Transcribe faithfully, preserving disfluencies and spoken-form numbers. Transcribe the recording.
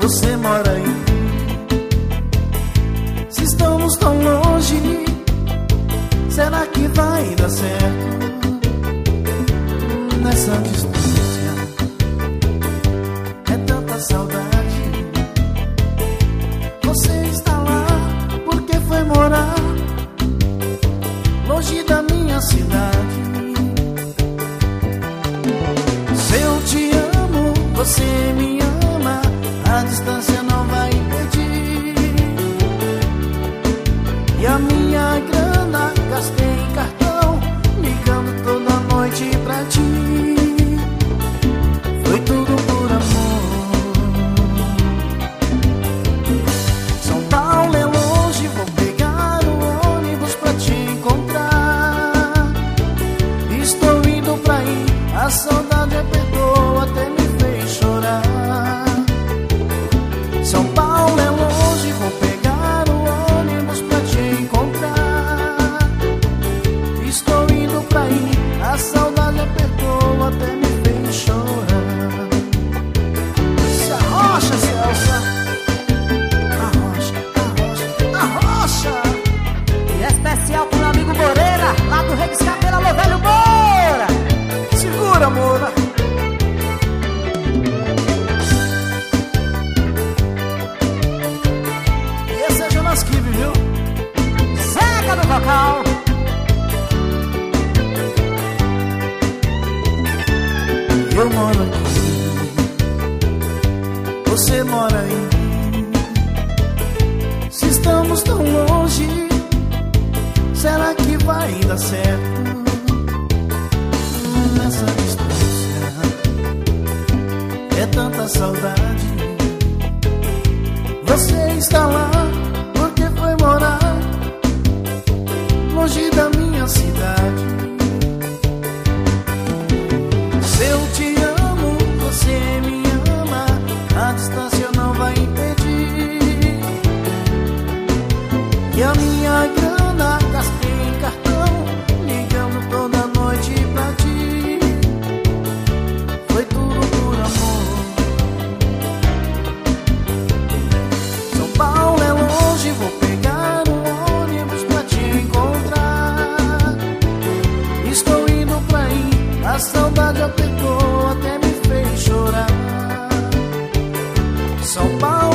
você mora aí. Se estamos tão longe, será que vai dar certo? Nessa distância é tanta saudade. Você está lá porque foi morar longe da minha cidade. Se eu te amo, você me ama, a distância não vai impedir. E a minha grana gastei em cartão, ligando toda noite pra ti. Foi tudo por amor. São Paulo é longe, vou pegar o ônibus pra te encontrar. Estou indo pra ir, a saudade apertou, até me fez chorar. São Paulo é longe, vou pegar o ônibus pra te encontrar. Estou indo pra ir, a saudade apertou, até me fez chorar. Se arrocha, Celsa, arrocha, arrocha, arrocha. E é especial pro meu amigo Moreira, lá do Rei dos Cabelos, alô velho Moura. Segura, Moura. E esse é Jonas Kibe, viu? Seca do vocal. Eu moro aqui, você mora aí. Se estamos tão longe, será que vai dar certo? Nessa distância é tanta saudade. Você está lá porque foi morar longe da minha cidade. Se eu te amo, você me ama, a distância não vai impedir. E a minha grana gastei em cartão, ligando toda noite pra ti. Foi tudo por amor. São Paulo é longe, vou pegar um ônibus pra te encontrar. Estou indo pra ir, a saudade apertou, até me fez chorar. São Paulo